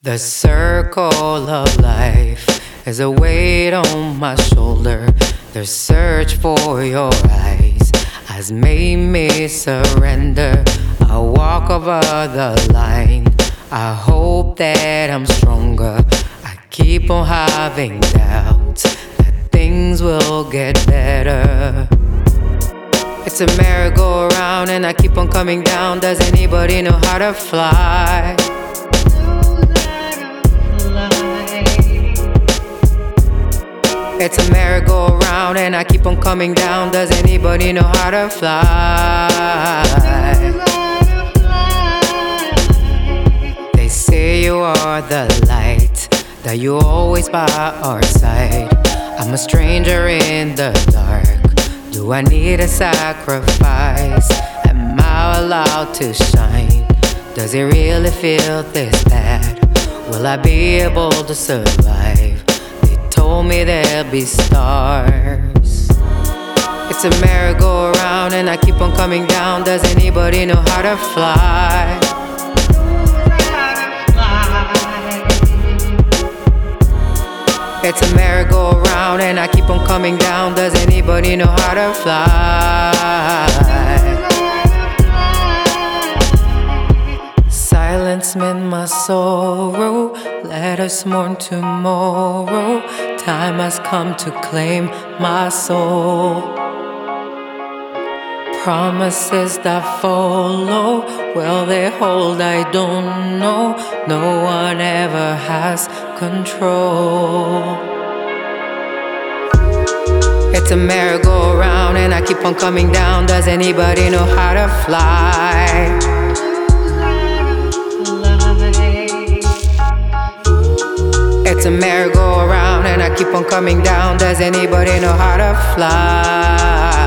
The circle of life is a weight on my shoulder. The search for your eyes has made me surrender. I walk over the line. I hope that I'm stronger. I keep on having doubts that things will get better. It's a merry-go-round and I keep on coming down. Does anybody know how to fly? It's a merry-go-round and I keep on coming down. Does anybody know how to fly? They say you are the light, that you're always by our side. I'm a stranger in the dark. Do I need a sacrifice? Am I allowed to shine? Does it really feel this bad? Will I be able to survive? Told me there'll be stars. It's a merry-go-round and I keep on coming down. Does anybody know how to fly? It's a merry-go-round and I keep on coming down. Does anybody know how to fly? Silence meant my sorrow. Let us mourn tomorrow. Time has come to claim my soul. Promises that follow, will they hold? I don't know. No one ever has control. It's a merry-go-round and I keep on coming down. Does anybody know how to fly? It's a merry-go-round and I keep on coming down. Does anybody know how to fly?